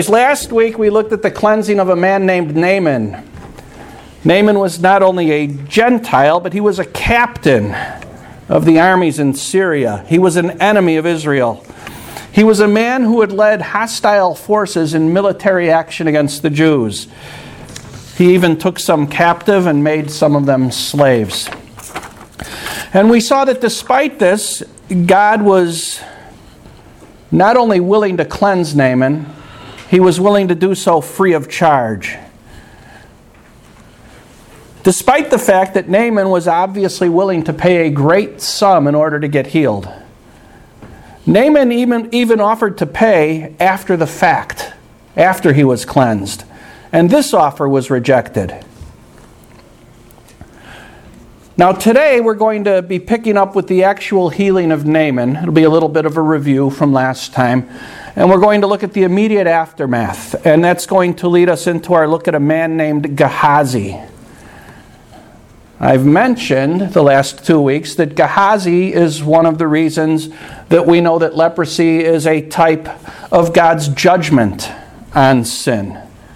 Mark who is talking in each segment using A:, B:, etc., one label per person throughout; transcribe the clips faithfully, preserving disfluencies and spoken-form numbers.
A: Last week we looked at the cleansing of a man named Naaman. Naaman was not only a Gentile, but he was a captain of the armies in Syria. He was an enemy of Israel. He was a man who had led hostile forces in military action against the Jews. He even took some captive and made some of them slaves. And we saw that despite this, God was not only willing to cleanse Naaman, he was willing to do so free of charge. Despite the fact that Naaman was obviously willing to pay a great sum in order to get healed. Naaman even, even offered to pay after the fact, after he was cleansed. And this offer was rejected. Now today we're going to be picking up with the actual healing of Naaman. It'll be a little bit of a review from last time. And we're going to look at the immediate aftermath. And that's going to lead us into our look at a man named Gehazi. I've mentioned the last two weeks that Gehazi is one of the reasons that we know that leprosy is a type of God's judgment on sin.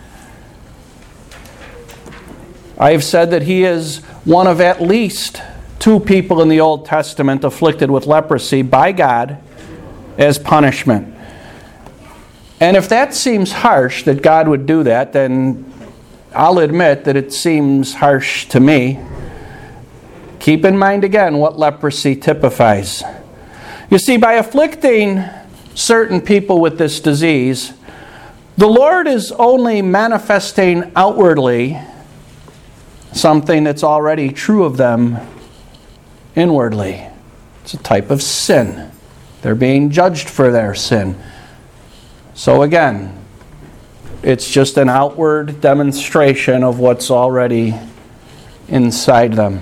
A: I have said that he is one of at least two people in the Old Testament afflicted with leprosy by God as punishment. And if that seems harsh, that God would do that, then I'll admit that it seems harsh to me. Keep in mind again what leprosy typifies. You see, by afflicting certain people with this disease, the Lord is only manifesting outwardly something that's already true of them inwardly. It's a type of sin. They're being judged for their sin. So again, it's just an outward demonstration of what's already inside them.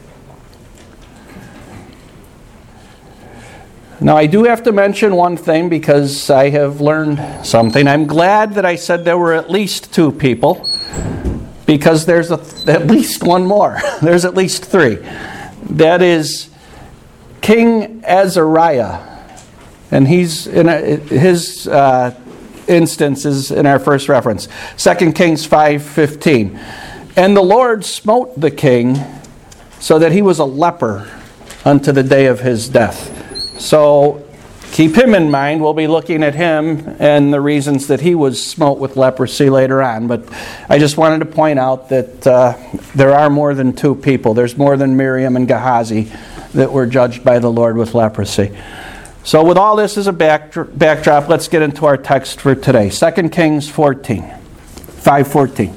A: Now, I do have to mention one thing because I have learned something. I'm glad that I said there were at least two people, because there's a, at least one more. There's at least three. That is King Azariah. And he's in a, his uh, instance is in our first reference, Second Kings five fifteen. And the Lord smote the king so that he was a leper unto the day of his death. So keep him in mind. We'll be looking at him and the reasons that he was smote with leprosy later on. But I just wanted to point out that uh, there are more than two people. There's more than Miriam and Gehazi that were judged by the Lord with leprosy. So with all this as a back, backdrop, let's get into our text for today. Second Kings fourteen, five fourteen.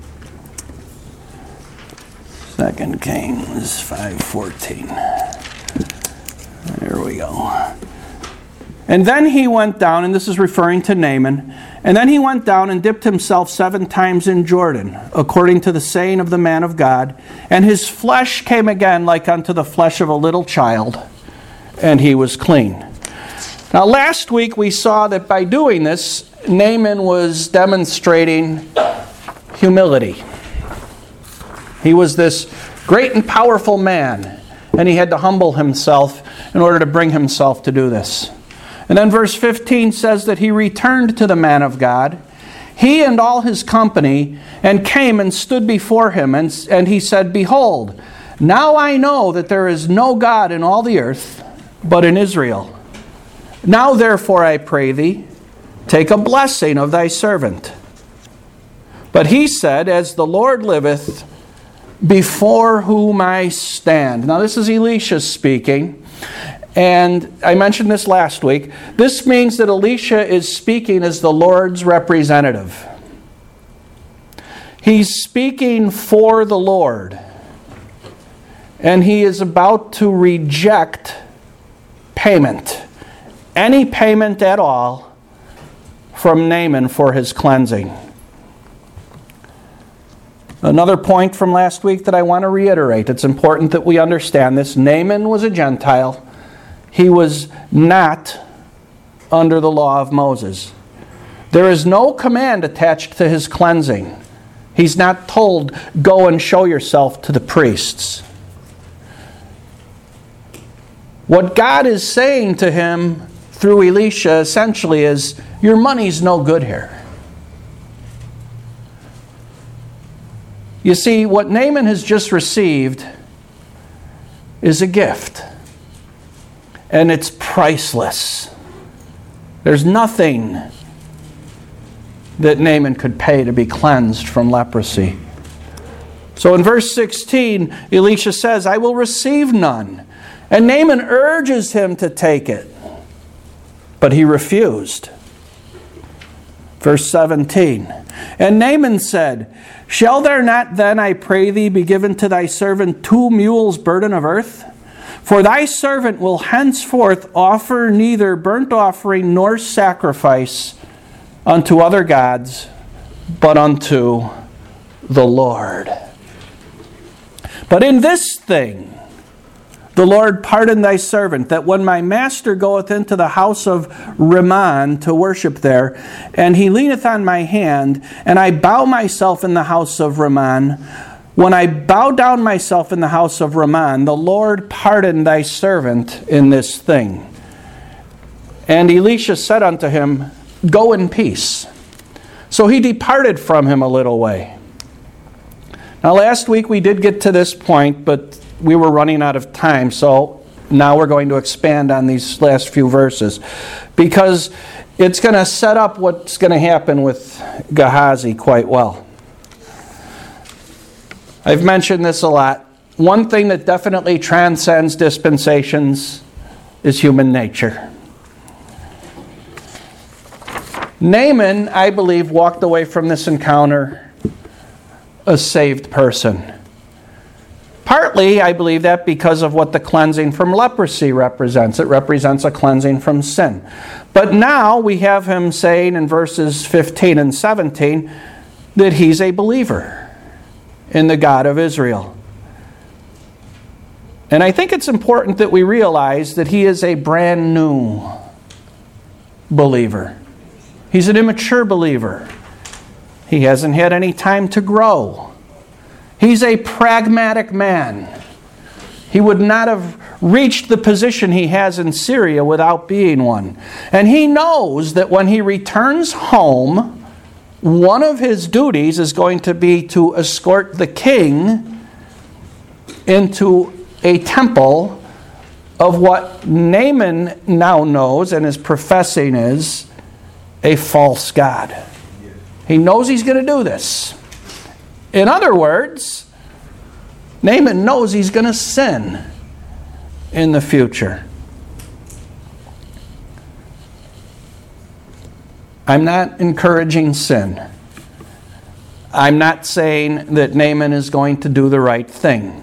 A: Second Kings five fourteen. There we go. And then he went down, and this is referring to Naaman, and then he went down and dipped himself seven times in Jordan, according to the saying of the man of God, and his flesh came again like unto the flesh of a little child, and he was clean. Now last week we saw that by doing this, Naaman was demonstrating humility. He was this great and powerful man, and he had to humble himself in order to bring himself to do this. And then verse fifteen says that he returned to the man of God, he and all his company, and came and stood before him, and, and he said, Behold, now I know that there is no God in all the earth but in Israel. Now therefore I pray thee, take a blessing of thy servant. But he said, As the Lord liveth, before whom I stand. Now this is Elisha speaking, and I mentioned this last week. This means that Elisha is speaking as the Lord's representative. He's speaking for the Lord, and he is about to reject payment, any payment at all, from Naaman for his cleansing. Another point from last week that I want to reiterate. It's important that we understand this. Naaman was a Gentile. He was not under the law of Moses. There is no command attached to his cleansing. He's not told, go and show yourself to the priests. What God is saying to him through Elisha essentially is, your money's no good here. You see, what Naaman has just received is a gift. And it's priceless. There's nothing that Naaman could pay to be cleansed from leprosy. So in verse sixteen, Elisha says, I will receive none. And Naaman urges him to take it. But he refused. Verse seventeen, and Naaman said, shall there not then, I pray thee, be given to thy servant two mules' burden of earth? For thy servant will henceforth offer neither burnt offering nor sacrifice unto other gods, but unto the Lord. But in this thing the Lord pardon thy servant, that when my master goeth into the house of Rimmon to worship there, and he leaneth on my hand, and I bow myself in the house of Rimmon, when I bow down myself in the house of Rimmon, the Lord pardon thy servant in this thing. And Elisha said unto him, go in peace. So he departed from him a little way. Now last week we did get to this point, but we were running out of time, so now we're going to expand on these last few verses, because it's going to set up what's going to happen with Gehazi quite well. I've mentioned this a lot. One thing that definitely transcends dispensations is human nature. Naaman, I believe, walked away from this encounter a saved person. Partly, I believe that because of what the cleansing from leprosy represents. It represents a cleansing from sin. But now we have him saying in verses fifteen and seventeen that he's a believer in the God of Israel. And I think it's important that we realize that he is a brand new believer. He's an immature believer. He hasn't had any time to grow. He's a pragmatic man. He would not have reached the position he has in Syria without being one. And he knows that when he returns home, one of his duties is going to be to escort the king into a temple of what Naaman now knows and is professing is a false god. He knows he's going to do this. In other words, Naaman knows he's going to sin in the future. I'm not encouraging sin. I'm not saying that Naaman is going to do the right thing.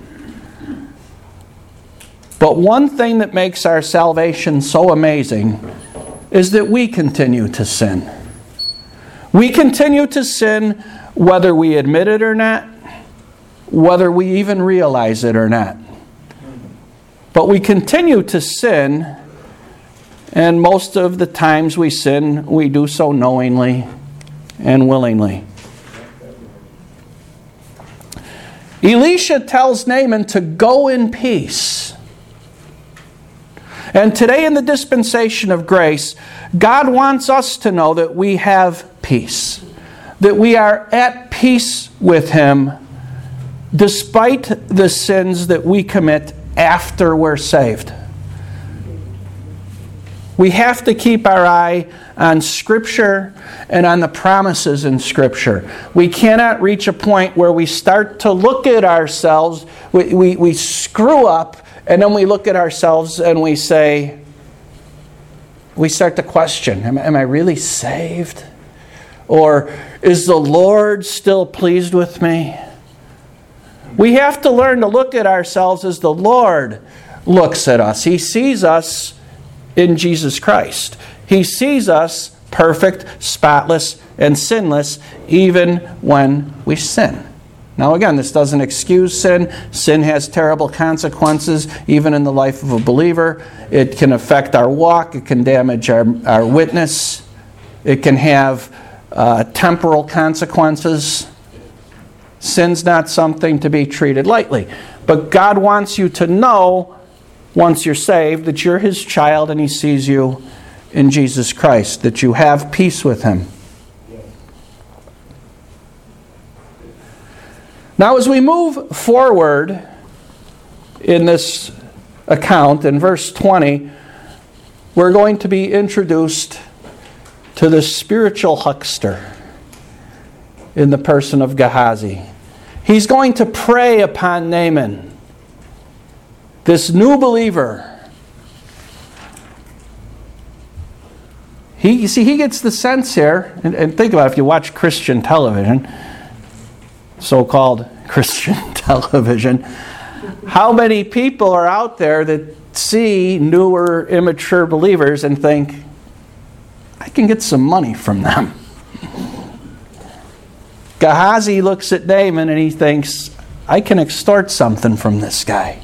A: But one thing that makes our salvation so amazing is that we continue to sin. We continue to sin whether we admit it or not, whether we even realize it or not. But we continue to sin, and most of the times we sin, we do so knowingly and willingly. Elisha tells Naaman to go in peace. And today in the dispensation of grace, God wants us to know that we have peace. That we are at peace with Him despite the sins that we commit after we're saved. We have to keep our eye on Scripture and on the promises in Scripture. We cannot reach a point where we start to look at ourselves, we, we, we screw up, and then we look at ourselves and we say, we start to question, am, am I really saved? Or is the Lord still pleased with me? We have to learn to look at ourselves as the Lord looks at us. He sees us in Jesus Christ. He sees us perfect, spotless, and sinless even when we sin. Now again, this doesn't excuse sin. Sin has terrible consequences even in the life of a believer. It can affect our walk. It can damage our, our witness. It can have uh, temporal consequences. Sin's not something to be treated lightly. But God wants you to know, once you're saved, that you're His child and He sees you in Jesus Christ, that you have peace with Him. Now, as we move forward in this account, in verse twenty, we're going to be introduced to the spiritual huckster in the person of Gehazi. He's going to prey upon Naaman, this new believer. He, you see, he gets the sense here, and, and think about it, if you watch Christian television, so-called Christian television, how many people are out there that see newer, immature believers and think, I can get some money from them. Gehazi looks at Naaman and he thinks, I can extort something from this guy.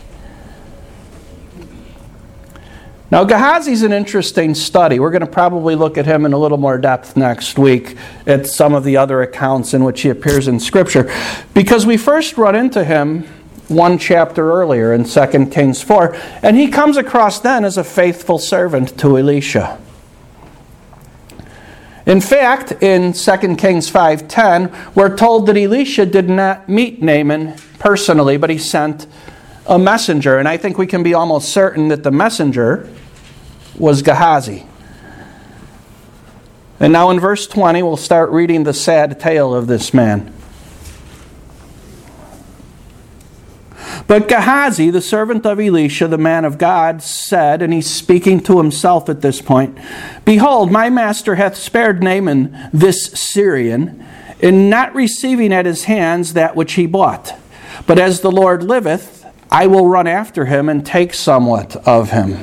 A: Now, Gehazi's an interesting study. We're going to probably look at him in a little more depth next week at some of the other accounts in which he appears in Scripture, because we first run into him one chapter earlier in Second Kings four, and he comes across then as a faithful servant to Elisha. In fact, in Second Kings five ten, we're told that Elisha did not meet Naaman personally, but he sent a messenger. And I think we can be almost certain that the messenger was Gehazi. And now in verse twenty, we'll start reading the sad tale of this man. But Gehazi, the servant of Elisha, the man of God, said, and he's speaking to himself at this point, Behold, my master hath spared Naaman this Syrian, in not receiving at his hands that which he bought. But as the Lord liveth, I will run after him and take somewhat of him.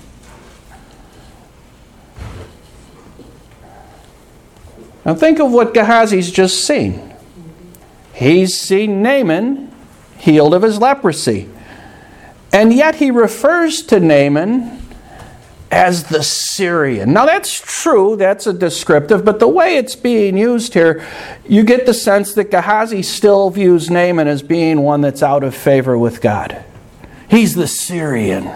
A: Now think of what Gehazi's just seen. He's seen Naaman healed of his leprosy. And yet he refers to Naaman as the Syrian. Now that's true, that's a descriptive, but the way it's being used here, you get the sense that Gehazi still views Naaman as being one that's out of favor with God. He's the Syrian.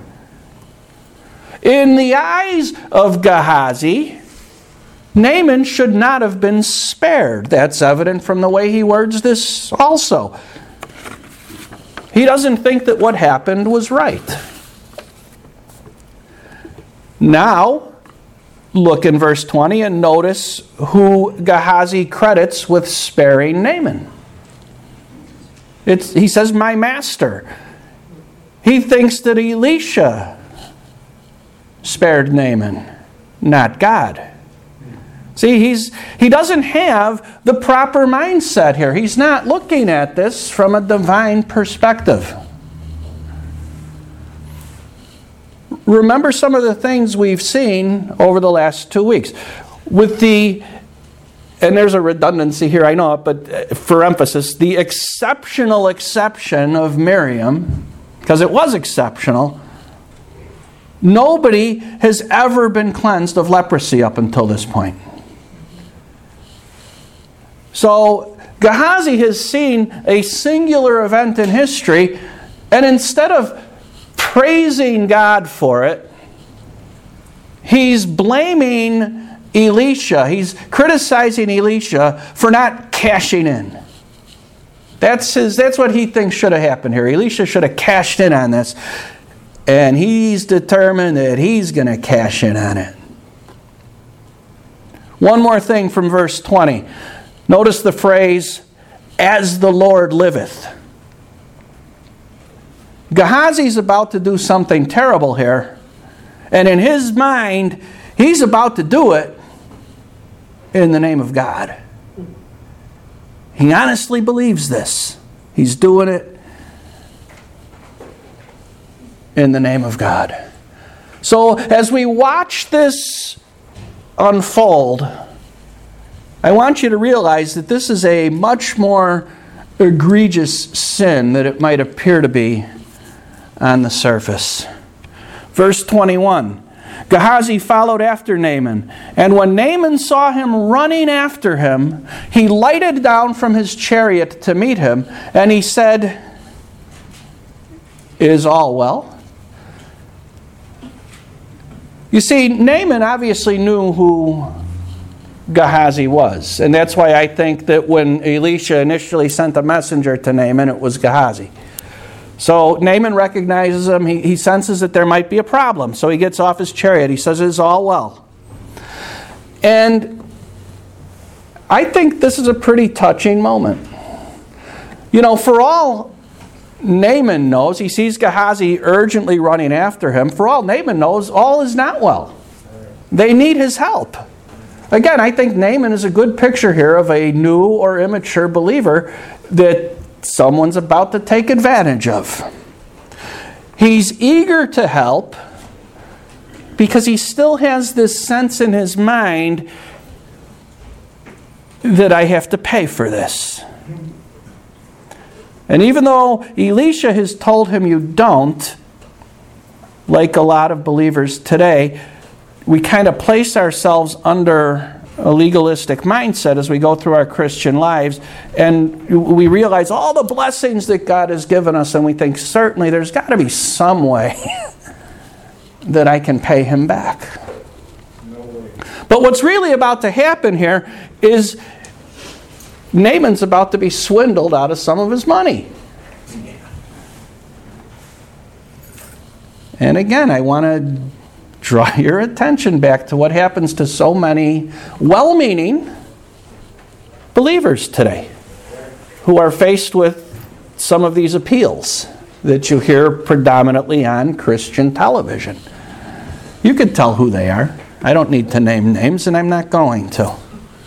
A: In the eyes of Gehazi, Naaman should not have been spared. That's evident from the way he words this also. He doesn't think that what happened was right. Now, look in verse twenty and notice who Gehazi credits with sparing Naaman. It's, he says, my master. He thinks that Elisha spared Naaman, not God. See, he's, he doesn't have the proper mindset here. He's not looking at this from a divine perspective. Remember some of the things we've seen over the last two weeks. With the, and there's a redundancy here, I know it, but for emphasis, the exceptional exception of Miriam, because it was exceptional, nobody has ever been cleansed of leprosy up until this point. So Gehazi has seen a singular event in history, and instead of praising God for it, he's blaming Elisha. He's criticizing Elisha for not cashing in. That's his, that's what he thinks should have happened here. Elisha should have cashed in on this, and he's determined that he's going to cash in on it. One more thing from verse twenty. Notice the phrase, as the Lord liveth. Gehazi's about to do something terrible here, and in his mind, he's about to do it in the name of God. He honestly believes this. He's doing it in the name of God. So as we watch this unfold, I want you to realize that this is a much more egregious sin than it might appear to be on the surface. Verse twenty-one, Gehazi followed after Naaman, and when Naaman saw him running after him, he lighted down from his chariot to meet him, and he said, Is all well? You see, Naaman obviously knew who Gehazi was. And that's why I think that when Elisha initially sent a messenger to Naaman, it was Gehazi. So Naaman recognizes him. He, he senses that there might be a problem. So he gets off his chariot. He says, "It is all well." And I think this is a pretty touching moment. You know, for all Naaman knows, he sees Gehazi urgently running after him. For all Naaman knows, all is not well. They need his help. Again, I think Naaman is a good picture here of a new or immature believer that someone's about to take advantage of. He's eager to help because he still has this sense in his mind that I have to pay for this. And even though Elisha has told him you don't, like a lot of believers today, we kind of place ourselves under a legalistic mindset as we go through our Christian lives, and we realize all the blessings that God has given us, and we think, certainly there's got to be some way that I can pay him back.
B: No way.
A: But what's really about to happen here is Naaman's about to be swindled out of some of his money. And again, I want to draw your attention back to what happens to so many well-meaning believers today who are faced with some of these appeals that you hear predominantly on Christian television. You could tell who they are. I don't need to name names, and I'm not going to.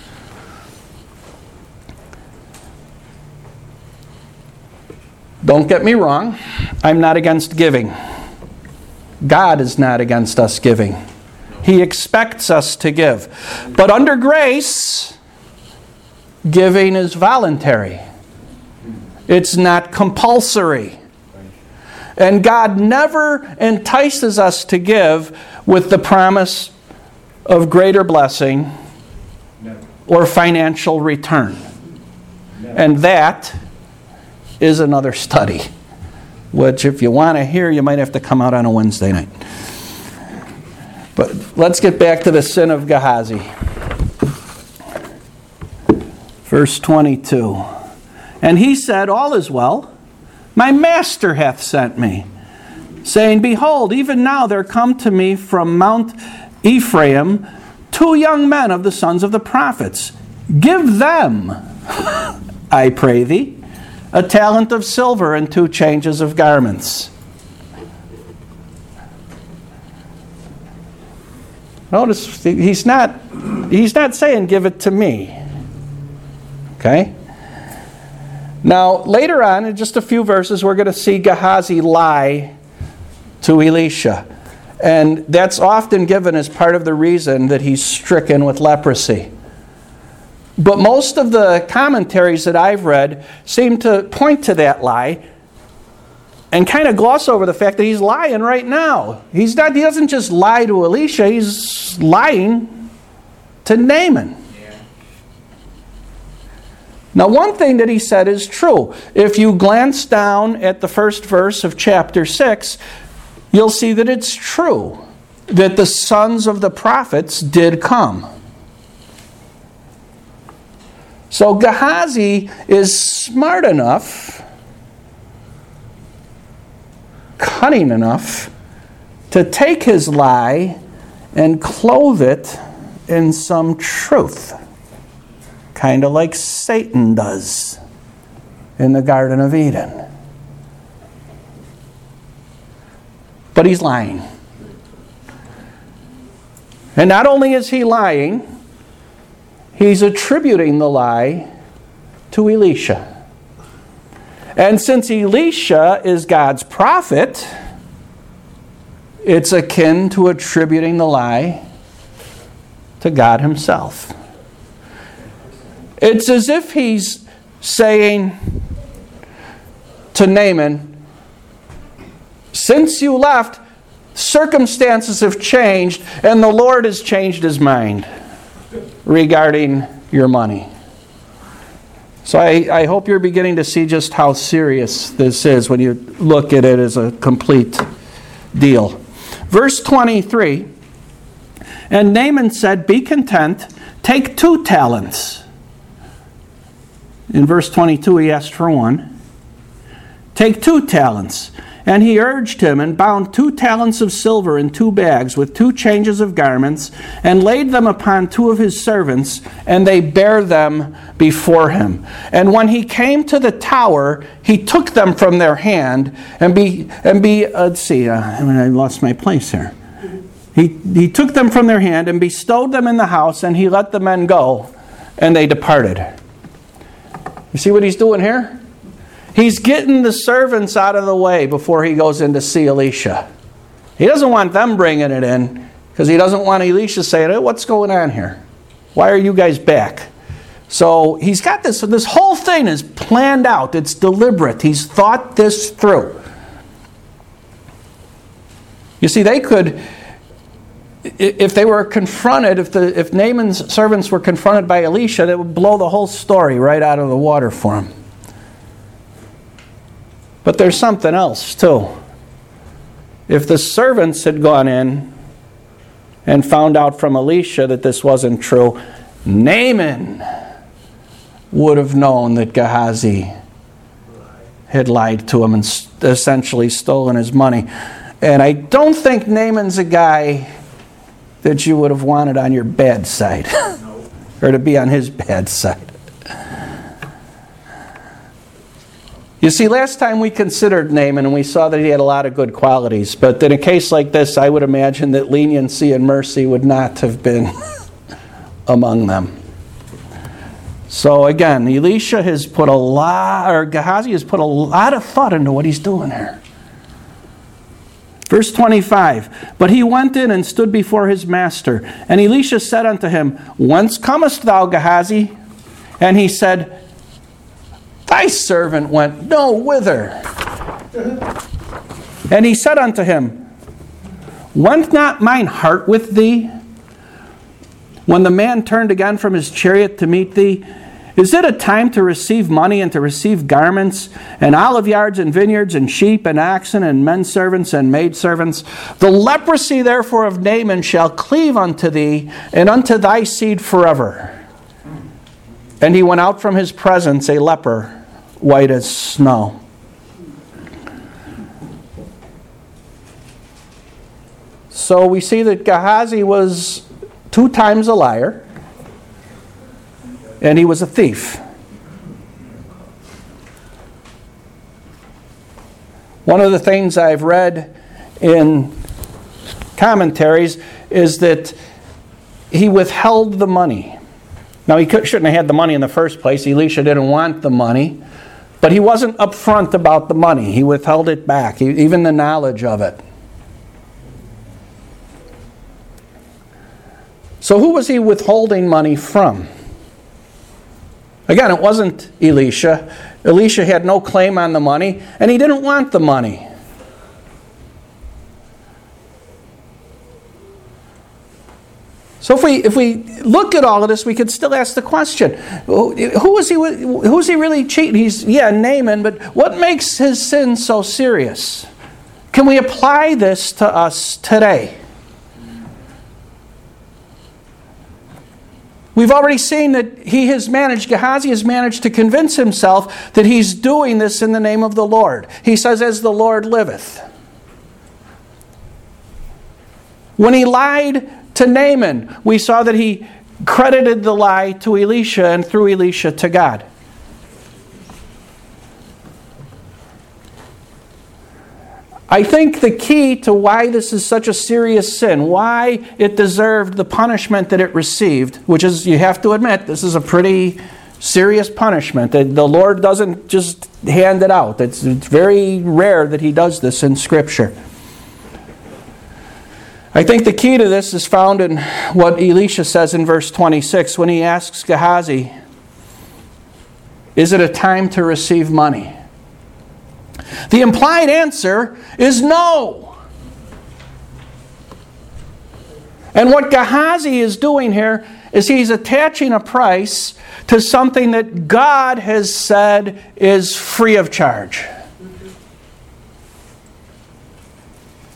A: Don't get me wrong. I'm not against giving. God is not against us giving. He expects us to give. But under grace, giving is voluntary. It's not compulsory. And God never entices us to give with the promise of greater blessing or financial return. And that is another study, which if you want to hear, you might have to come out on a Wednesday night. But let's get back to the sin of Gehazi. Verse twenty-two. And he said, "All is well. My master hath sent me, saying, Behold, even now there come to me from Mount Ephraim two young men of the sons of the prophets. Give them, I pray thee, a talent of silver and two changes of garments." Notice he's not he's not saying give it to me. Okay? Now, later on, in just a few verses, we're going to see Gehazi lie to Elisha. And that's often given as part of the reason that he's stricken with leprosy. But most of the commentaries that I've read seem to point to that lie and kind of gloss over the fact that he's lying right now. He's not, he doesn't just lie to Elisha, he's lying to Naaman. Yeah. Now, one thing that he said is true. If you glance down at the first verse of chapter six, you'll see that it's true that the sons of the prophets did come. So Gehazi is smart enough, cunning enough, to take his lie and clothe it in some truth. Kind of like Satan does in the Garden of Eden. But he's lying. And not only is he lying, he's attributing the lie to Elisha. And since Elisha is God's prophet, it's akin to attributing the lie to God himself. It's as if he's saying to Naaman, since you left, circumstances have changed, and the Lord has changed his mind regarding your money. So I, I hope you're beginning to see just how serious this is when you look at it as a complete deal. Verse twenty-three, and Naaman said, Be content, take two talents. In verse twenty-two, he asked for one. Take two talents. And he urged him, and bound two talents of silver in two bags with two changes of garments, and laid them upon two of his servants, and they bare them before him. And when he came to the tower, he took them from their hand, and be, and be uh, let's see, uh, I, mean, I lost my place here. He, he took them from their hand, and bestowed them in the house, and he let the men go, and they departed. You see what he's doing here? He's getting the servants out of the way before he goes in to see Elisha. He doesn't want them bringing it in because he doesn't want Elisha saying, hey, what's going on here? Why are you guys back? So he's got this, this whole thing is planned out. It's deliberate. He's thought this through. You see, they could, if they were confronted, if, the, if Naaman's servants were confronted by Elisha, that would blow the whole story right out of the water for him. But there's something else, too. If the servants had gone in and found out from Elisha that this wasn't true, Naaman would have known that Gehazi had lied to him and essentially stolen his money. And I don't think Naaman's a guy that you would have wanted on your bad side, or to be on his bad side. You see, last time we considered Naaman and we saw that he had a lot of good qualities, but in a case like this, I would imagine that leniency and mercy would not have been among them. So again, Elisha has put a lot, or Gehazi has put a lot of thought into what he's doing here. Verse twenty-five, but he went in and stood before his master, and Elisha said unto him, whence comest thou, Gehazi? And he said, thy servant went no whither. And he said unto him, went not mine heart with thee when the man turned again from his chariot to meet thee? Is it a time to receive money and to receive garments and olive yards and vineyards and sheep and oxen and men servants and maid servants? The leprosy therefore of Naaman shall cleave unto thee and unto thy seed forever. And he went out from his presence a leper, white as snow. So we see that Gehazi was two times a liar, and he was a thief. One of the things I've read in commentaries is that he withheld the money. Now, he could, shouldn't have had the money in the first place. Elisha didn't want the money. But he wasn't upfront about the money. He withheld it back, even the knowledge of it. So who was he withholding money from? Again, it wasn't Elisha. Elisha had no claim on the money, and he didn't want the money. So if we if we look at all of this, we could still ask the question: Who is he? Who's he really cheating? He's yeah, Naaman, but what makes his sin so serious? Can we apply this to us today? We've already seen that he has managed, Gehazi has managed to convince himself that he's doing this in the name of the Lord. He says, "As the Lord liveth." When he lied to Naaman, we saw that he credited the lie to Elisha and through Elisha to God. I think the key to why this is such a serious sin, why it deserved the punishment that it received, which is, you have to admit, this is a pretty serious punishment. The Lord doesn't just hand it out. It's, it's very rare that he does this in Scripture. I think the key to this is found in what Elisha says in verse twenty-six when he asks Gehazi, "Is it a time to receive money?" The implied answer is no. And what Gehazi is doing here is he's attaching a price to something that God has said is free of charge.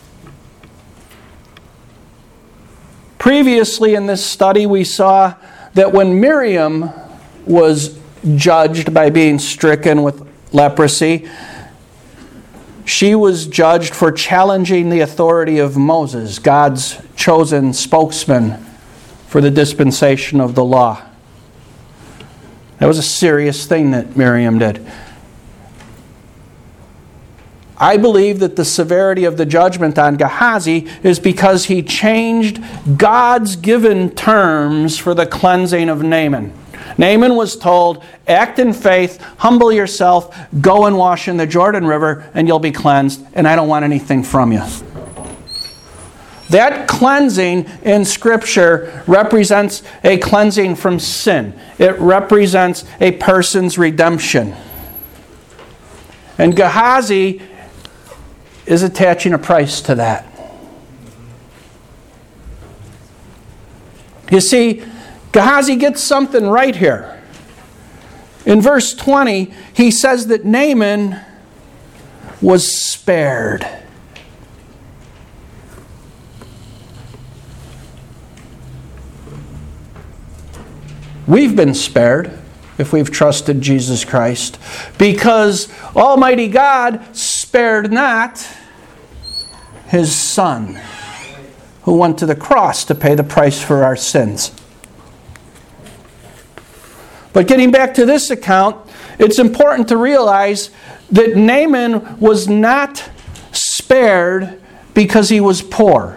A: Previously in this study, we saw that when Miriam was judged by being stricken with leprosy, she was judged for challenging the authority of Moses, God's chosen spokesman for the dispensation of the law. That was a serious thing that Miriam did. I believe that the severity of the judgment on Gehazi is because he changed God's given terms for the cleansing of Naaman. Naaman was told, act in faith, humble yourself, go and wash in the Jordan River, and you'll be cleansed, and I don't want anything from you. That cleansing in Scripture represents a cleansing from sin. It represents a person's redemption. And Gehazi is attaching a price to that. You see, Gehazi gets something right here. In verse twenty, he says that Naaman was spared. We've been spared if we've trusted Jesus Christ, because Almighty God spared not His Son, who went to the cross to pay the price for our sins. But getting back to this account, it's important to realize that Naaman was not spared because he was poor.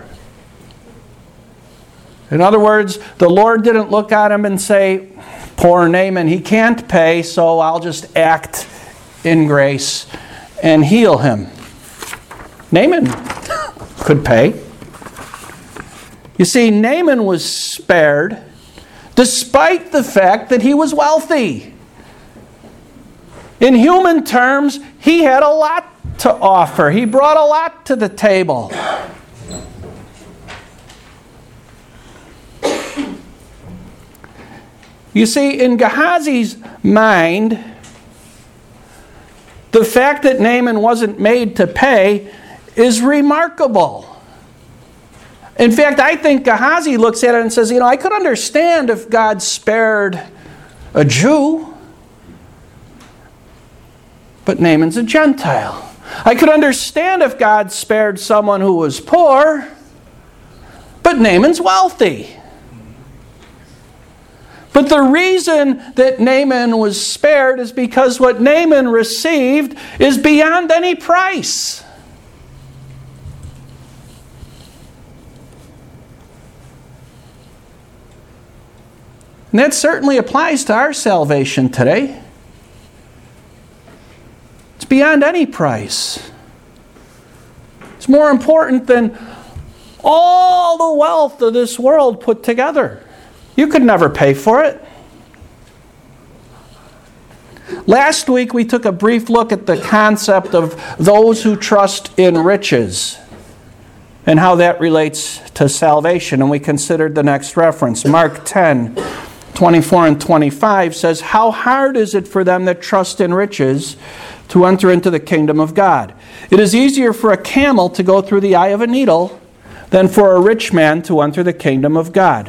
A: In other words, the Lord didn't look at him and say, poor Naaman, he can't pay, so I'll just act in grace and heal him. Naaman could pay. You see, Naaman was spared despite the fact that he was wealthy. In human terms, he had a lot to offer. He brought a lot to the table. You see, in Gehazi's mind, the fact that Naaman wasn't made to pay is remarkable. In fact, I think Gehazi looks at it and says, you know, I could understand if God spared a Jew, but Naaman's a Gentile. I could understand if God spared someone who was poor, but Naaman's wealthy. But the reason that Naaman was spared is because what Naaman received is beyond any price. And that certainly applies to our salvation today. It's beyond any price. It's more important than all the wealth of this world put together. You could never pay for it. Last week we took a brief look at the concept of those who trust in riches and how that relates to salvation. And we considered the next reference. Mark ten, twenty-four and twenty-five says, how hard is it for them that trust in riches to enter into the kingdom of God? It is easier for a camel to go through the eye of a needle than for a rich man to enter the kingdom of God.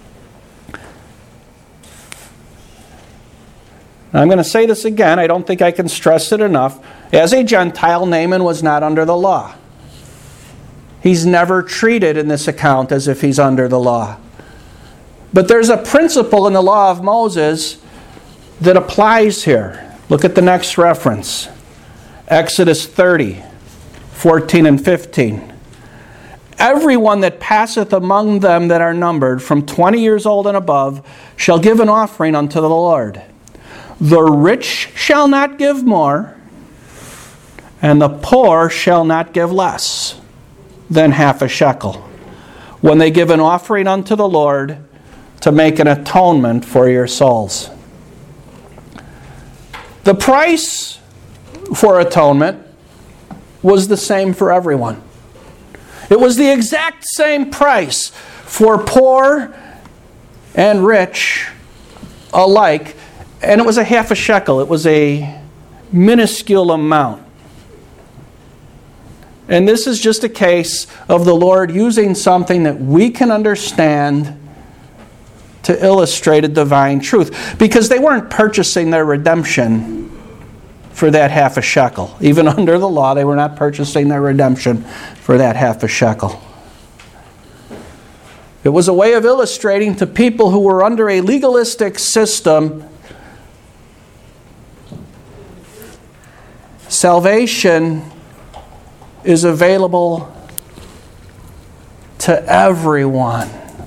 A: I'm going to say this again. I don't think I can stress it enough. As a Gentile, Naaman was not under the law. He's never treated in this account as if he's under the law. But there's a principle in the law of Moses that applies here. Look at the next reference. Exodus thirty, fourteen and fifteen. Everyone that passeth among them that are numbered from twenty years old and above shall give an offering unto the Lord. The rich shall not give more, and the poor shall not give less than half a shekel, when they give an offering unto the Lord to make an atonement for your souls. The price for atonement was the same for everyone. It was the exact same price for poor and rich alike. And it was a half a shekel. It was a minuscule amount. And this is just a case of the Lord using something that we can understand to illustrate a divine truth, because they weren't purchasing their redemption for that half a shekel. Even under the law, they were not purchasing their redemption for that half a shekel. It was a way of illustrating to people who were under a legalistic system, salvation is available to everyone.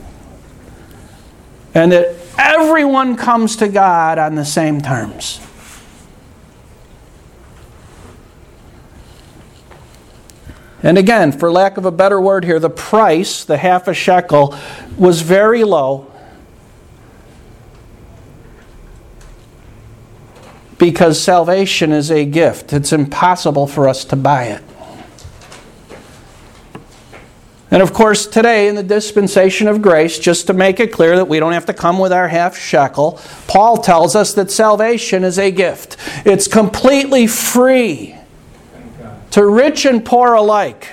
A: And that everyone comes to God on the same terms. And again, for lack of a better word here, the price, the half a shekel, was very low because salvation is a gift. It's impossible for us to buy it. And of course, today in the dispensation of grace, just to make it clear that we don't have to come with our half shekel, Paul tells us that salvation is a gift. It's completely free to rich and poor alike.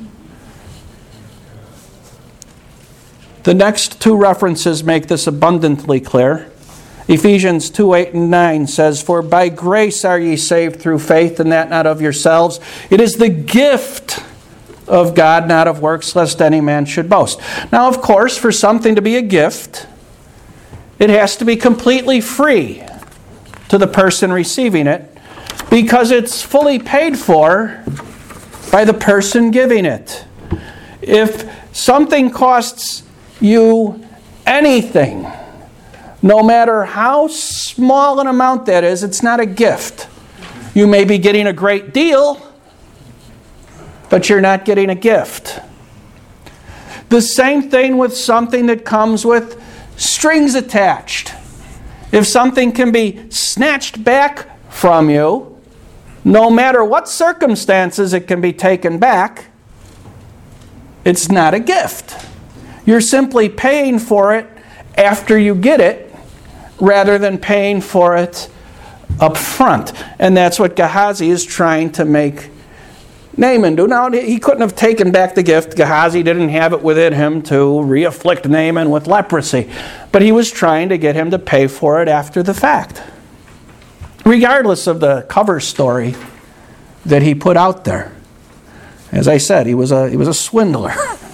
A: The next two references make this abundantly clear. Ephesians two, eight and nine says, "For by grace are ye saved through faith, and that not of yourselves. It is the gift of God, not of works, lest any man should boast." Now, of course, for something to be a gift, it has to be completely free to the person receiving it, because it's fully paid for by the person giving it. If something costs you anything, no matter how small an amount that is, it's not a gift. You may be getting a great deal, but you're not getting a gift. The same thing with something that comes with strings attached. If something can be snatched back from you, no matter what circumstances it can be taken back, it's not a gift. You're simply paying for it after you get it, rather than paying for it up front. And that's what Gehazi is trying to make Naaman do. Now, he couldn't have taken back the gift. Gehazi didn't have it within him to re-afflict Naaman with leprosy. But he was trying to get him to pay for it after the fact, regardless of the cover story that he put out there. As I said, he was a, he was a swindler.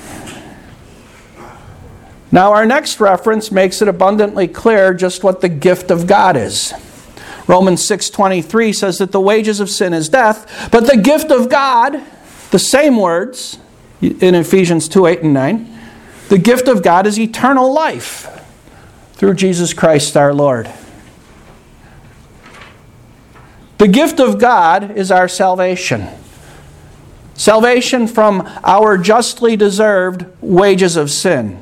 A: Now, our next reference makes it abundantly clear just what the gift of God is. Romans six twenty-three says that the wages of sin is death, but the gift of God, the same words in Ephesians two, eight and nine, the gift of God is eternal life through Jesus Christ our Lord. The gift of God is our salvation. Salvation from our justly deserved wages of sin,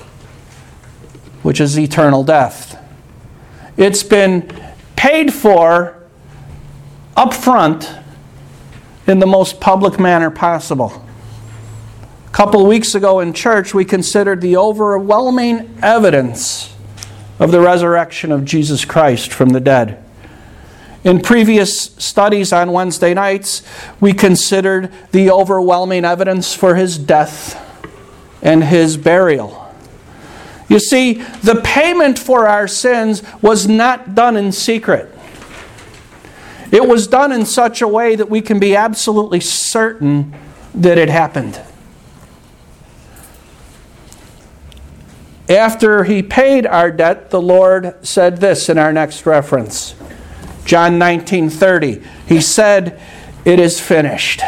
A: which is eternal death. It's been paid for up front in the most public manner possible. A couple of weeks ago in church, we considered the overwhelming evidence of the resurrection of Jesus Christ from the dead. In previous studies on Wednesday nights, we considered the overwhelming evidence for his death and his burial. You see, the payment for our sins was not done in secret. It was done in such a way that we can be absolutely certain that it happened. After he paid our debt, the Lord said this in our next reference. John nineteen thirty. He said, "It is finished."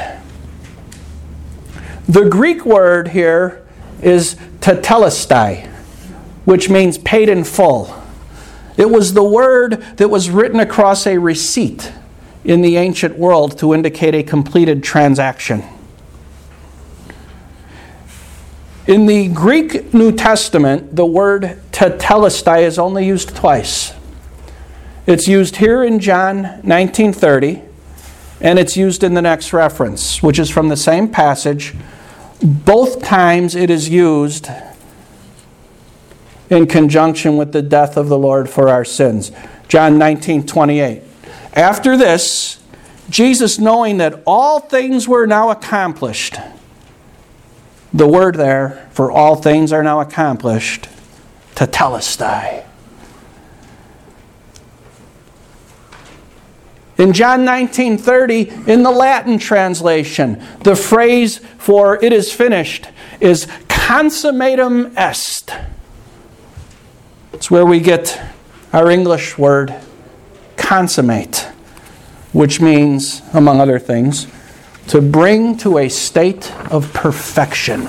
A: The Greek word here is tetelestai, which means paid in full. It was the word that was written across a receipt in the ancient world to indicate a completed transaction. In the Greek New Testament, the word tetelestai is only used twice. It's used here in John nineteen thirty, and it's used in the next reference, which is from the same passage. Both times it is used in conjunction with the death of the Lord for our sins. John nineteen twenty-eight. After this, Jesus, knowing that all things were now accomplished, the word there for all things are now accomplished, tetelestai. In John nineteen thirty, in the Latin translation, the phrase for "it is finished" is consummatum est. It's where we get our English word consummate, which means, among other things, to bring to a state of perfection.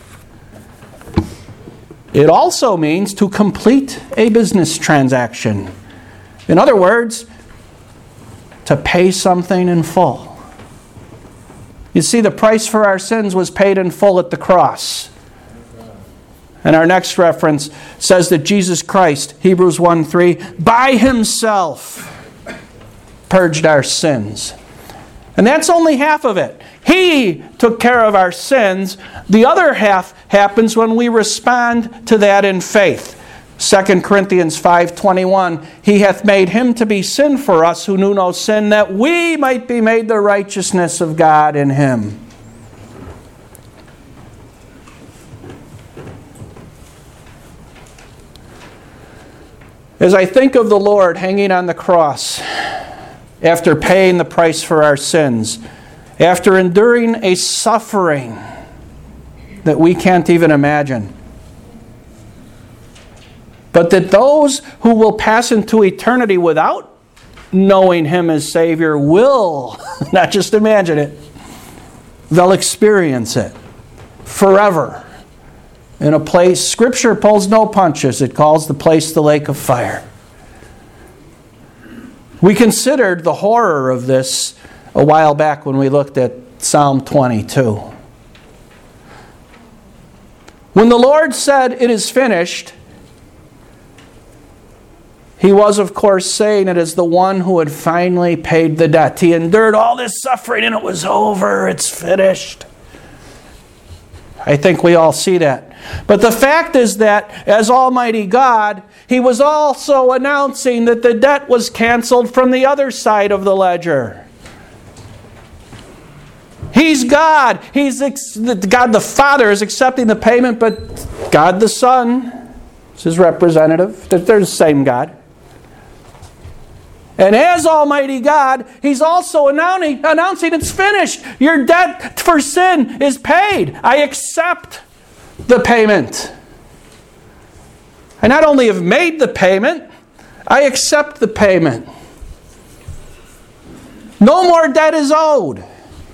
A: It also means to complete a business transaction. In other words, to pay something in full. You see, the price for our sins was paid in full at the cross. And our next reference says that Jesus Christ, Hebrews one three, by Himself purged our sins. And that's only half of it. He took care of our sins. The other half happens when we respond to that in faith. Second Corinthians five twenty-one, He hath made Him to be sin for us who knew no sin, that we might be made the righteousness of God in Him. As I think of the Lord hanging on the cross, after paying the price for our sins, after enduring a suffering that we can't even imagine, but that those who will pass into eternity without knowing Him as Savior will, not just imagine it, they'll experience it forever in a place, Scripture pulls no punches. It calls the place the lake of fire. We considered the horror of this a while back when we looked at Psalm twenty-two. When the Lord said, "It is finished," He was, of course, saying it as the one who had finally paid the debt. He endured all this suffering and it was over. It's finished. I think we all see that. But the fact is that, as Almighty God, He was also announcing that the debt was canceled from the other side of the ledger. He's God. He's God the Father is accepting the payment, but God the Son is His representative. They're the same God. And as Almighty God, He's also announcing, announcing it's finished. Your debt for sin is paid. I accept the payment. I not only have made the payment, I accept the payment. No more debt is owed.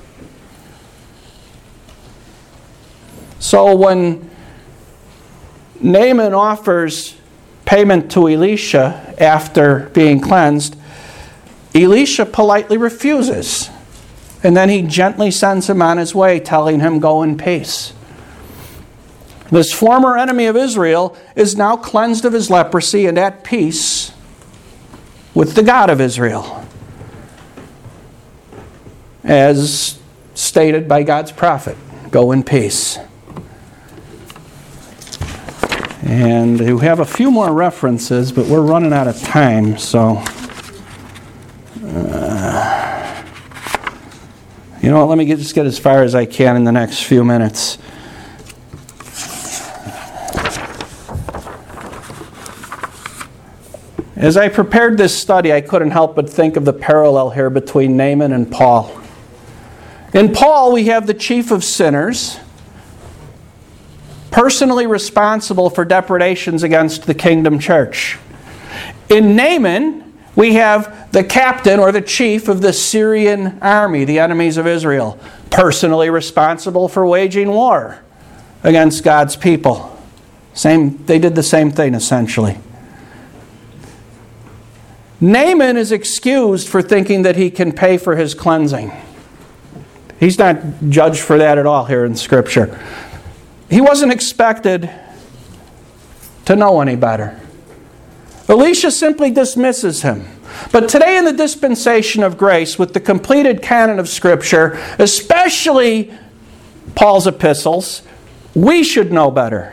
A: So when Naaman offers payment to Elisha after being cleansed, Elisha politely refuses. And then he gently sends him on his way, telling him, "Go in peace." This former enemy of Israel is now cleansed of his leprosy and at peace with the God of Israel, as stated by God's prophet. Go in peace. And we have a few more references, but we're running out of time, so uh, you know what, let me get, just get as far as I can in the next few minutes. As I prepared this study, I couldn't help but think of the parallel here between Naaman and Paul. In Paul, we have the chief of sinners, personally responsible for depredations against the kingdom church. In Naaman, we have the captain or the chief of the Syrian army, the enemies of Israel, personally responsible for waging war against God's people. Same, they did the same thing, essentially. Naaman is excused for thinking that he can pay for his cleansing. He's not judged for that at all here in Scripture. He wasn't expected to know any better. Elisha simply dismisses him. But today in the dispensation of grace, with the completed canon of Scripture, especially Paul's epistles, we should know better.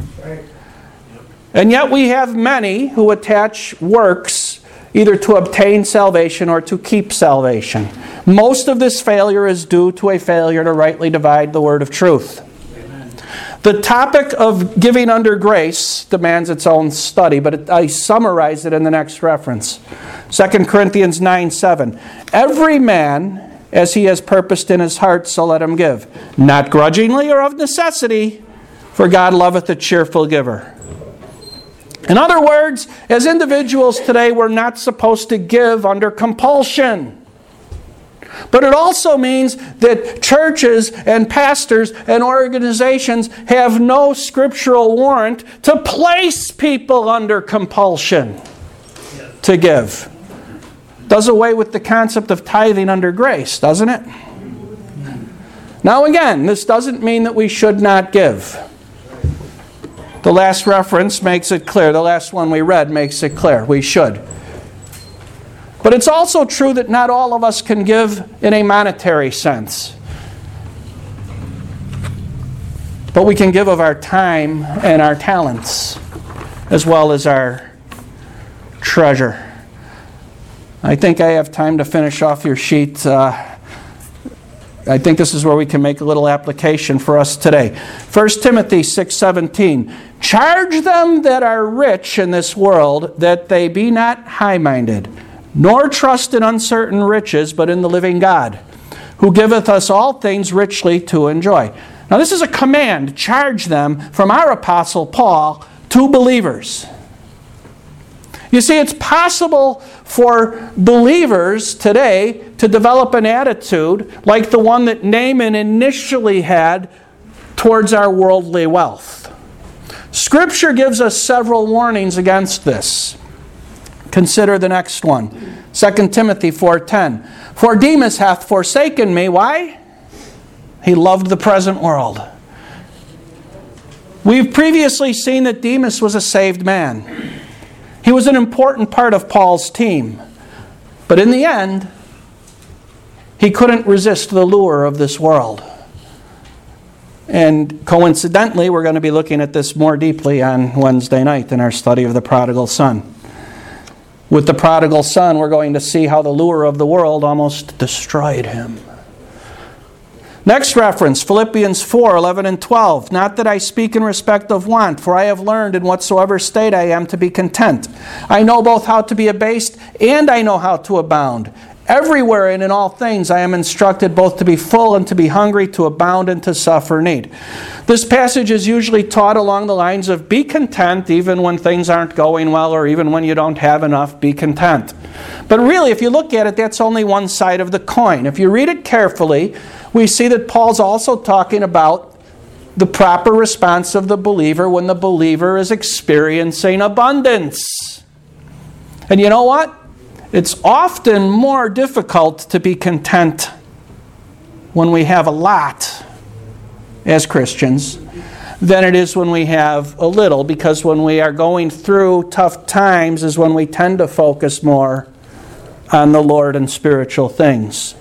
A: And yet we have many who attach works either to obtain salvation or to keep salvation. Most of this failure is due to a failure to rightly divide the word of truth. The topic of giving under grace demands its own study, but it, I summarize it in the next reference. Second Corinthians nine seven. Every man, as he has purposed in his heart, so let him give. Not grudgingly or of necessity, for God loveth a cheerful giver. In other words, as individuals today, we're not supposed to give under compulsion. But it also means that churches and pastors and organizations have no scriptural warrant to place people under compulsion to give. Does away with the concept of tithing under grace, doesn't it? Now again, this doesn't mean that we should not give. The last reference makes it clear. The last one we read makes it clear. We should. But it's also true that not all of us can give in a monetary sense. But we can give of our time and our talents, as well as our treasure. I think I have time to finish off your sheet. Uh, I think this is where we can make a little application for us today. First Timothy six seventeen. Charge them that are rich in this world, that they be not high-minded, nor trust in uncertain riches, but in the living God, who giveth us all things richly to enjoy. Now this is a command, charge them, from our apostle Paul to believers. You see, it's possible for believers today to develop an attitude like the one that Naaman initially had towards our worldly wealth. Scripture gives us several warnings against this. Consider the next one. Second Timothy four ten. For Demas hath forsaken me. Why? He loved the present world. We've previously seen that Demas was a saved man. He was an important part of Paul's team. But in the end, he couldn't resist the lure of this world. And coincidentally, we're going to be looking at this more deeply on Wednesday night in our study of the prodigal son. With the prodigal son, we're going to see how the lure of the world almost destroyed him. Next reference, Philippians four eleven and twelve. Not that I speak in respect of want, for I have learned in whatsoever state I am to be content. I know both how to be abased, and I know how to abound. Everywhere and in all things I am instructed both to be full and to be hungry, to abound and to suffer need. This passage is usually taught along the lines of be content even when things aren't going well, or even when you don't have enough, be content. But really, if you look at it, that's only one side of the coin. If you read it carefully, we see that Paul's also talking about the proper response of the believer when the believer is experiencing abundance. And you know what? It's often more difficult to be content when we have a lot as Christians than it is when we have a little, because when we are going through tough times is when we tend to focus more on the Lord and spiritual things.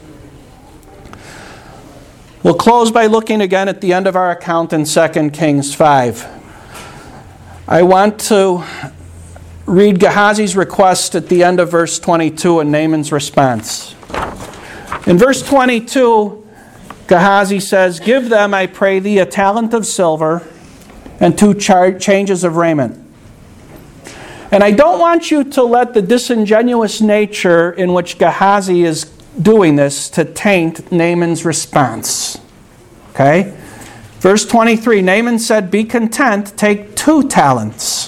A: We'll close by looking again at the end of our account in Second Kings five. I want to read Gehazi's request at the end of verse twenty-two and Naaman's response. In verse twenty-two, Gehazi says, give them, I pray thee, a talent of silver and two char- changes of raiment. And I don't want you to let the disingenuous nature in which Gehazi is doing this to taint Naaman's response. Okay? Verse twenty-three, Naaman said, be content, take two talents.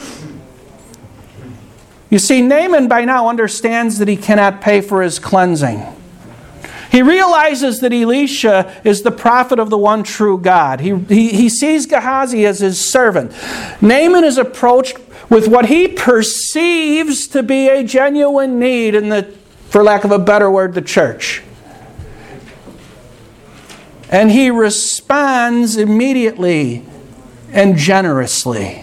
A: You see, Naaman by now understands that he cannot pay for his cleansing. He realizes that Elisha is the prophet of the one true God. He, he, he sees Gehazi as his servant. Naaman is approached with what he perceives to be a genuine need in the, for lack of a better word, the church. And he responds immediately and generously.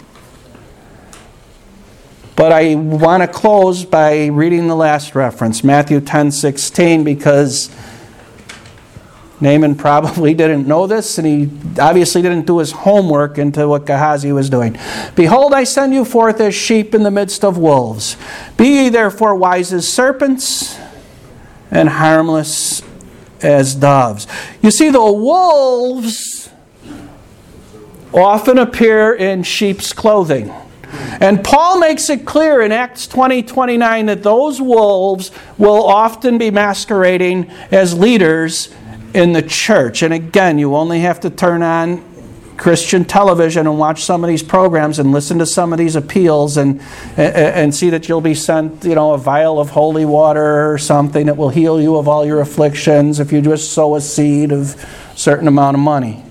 A: But I want to close by reading the last reference, Matthew ten sixteen, because Naaman probably didn't know this, and he obviously didn't do his homework into what Gehazi was doing. Behold, I send you forth as sheep in the midst of wolves. Be ye therefore wise as serpents and harmless as doves. You see, the wolves often appear in sheep's clothing. And Paul makes it clear in Acts twenty twenty-nine that those wolves will often be masquerading as leaders in the church. And again, you only have to turn on Christian television and watch some of these programs and listen to some of these appeals and, and and see that you'll be sent, you know, a vial of holy water or something that will heal you of all your afflictions if you just sow a seed of a certain amount of money.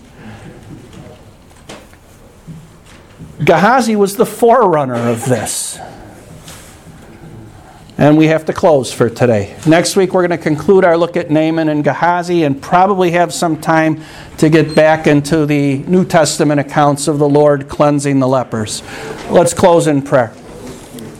A: Gehazi was the forerunner of this. And we have to close for today. Next week we're going to conclude our look at Naaman and Gehazi and probably have some time to get back into the New Testament accounts of the Lord cleansing the lepers. Let's close in prayer.